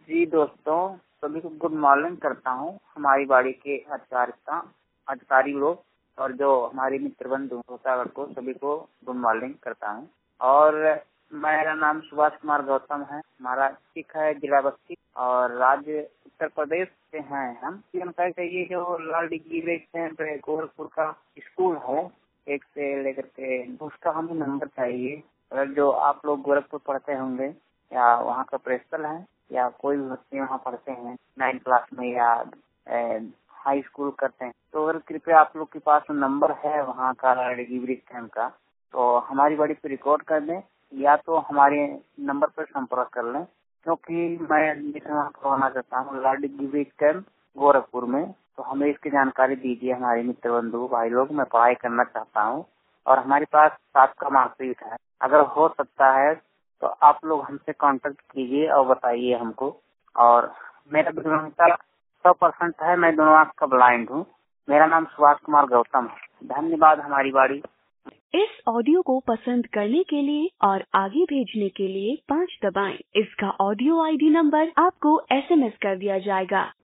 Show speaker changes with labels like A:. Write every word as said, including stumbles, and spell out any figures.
A: जी दोस्तों, सभी को गुड मॉर्निंग करता हूँ। हमारी बाड़ी के अधिकारिता अधिकारी लोग और जो हमारे मित्र बंधु होतागढ़ को सभी को गुड मॉर्निंग करता हूँ। और मेरा नाम सुभाष कुमार गौतम है। हमारा सिख है जिला बस्ती और राज्य उत्तर प्रदेश से हैं हम। जानकारी चाहिए जो लाल डिग्री सेंट गोरखपुर का स्कूल है एक से लेकर के उसका हमें नंबर चाहिए। अगर जो आप लोग गोरखपुर पढ़ते होंगे या वहाँ का प्रिंसिपल है या कोई भी बच्चे वहाँ पढ़ते हैं नाइन्थ क्लास में या हाई स्कूल करते हैं तो अगर कृपया आप लोग के पास नंबर है वहाँ का डिग्री कैंप का तो हमारी बाड़ी पे रिकॉर्ड कर दें या तो हमारे नंबर पर संपर्क कर लें, क्योंकि मैं करवाना चाहता हूँ लाल डिग्री कैंप गोरखपुर में। तो हमें इसकी जानकारी दीजिए हमारे मित्र बंधु भाई लोग। मैं पढ़ाई करना चाहता हूँ और हमारे पास सात का मार्कशीट है। अगर हो सकता है तो आप लोग हमसे कांटेक्ट कीजिए और बताइए हमको। और मेरा विकलांगता सौ परसेंट है। मैं दोनों आँख का ब्लाइंड हूँ। मेरा नाम सुभाष कुमार गौतम है। धन्यवाद। हमारी बाड़ी।
B: इस ऑडियो को पसंद करने के लिए और आगे भेजने के लिए पाँच दबाएं। इसका ऑडियो आईडी नंबर आपको एसएमएस कर दिया जाएगा।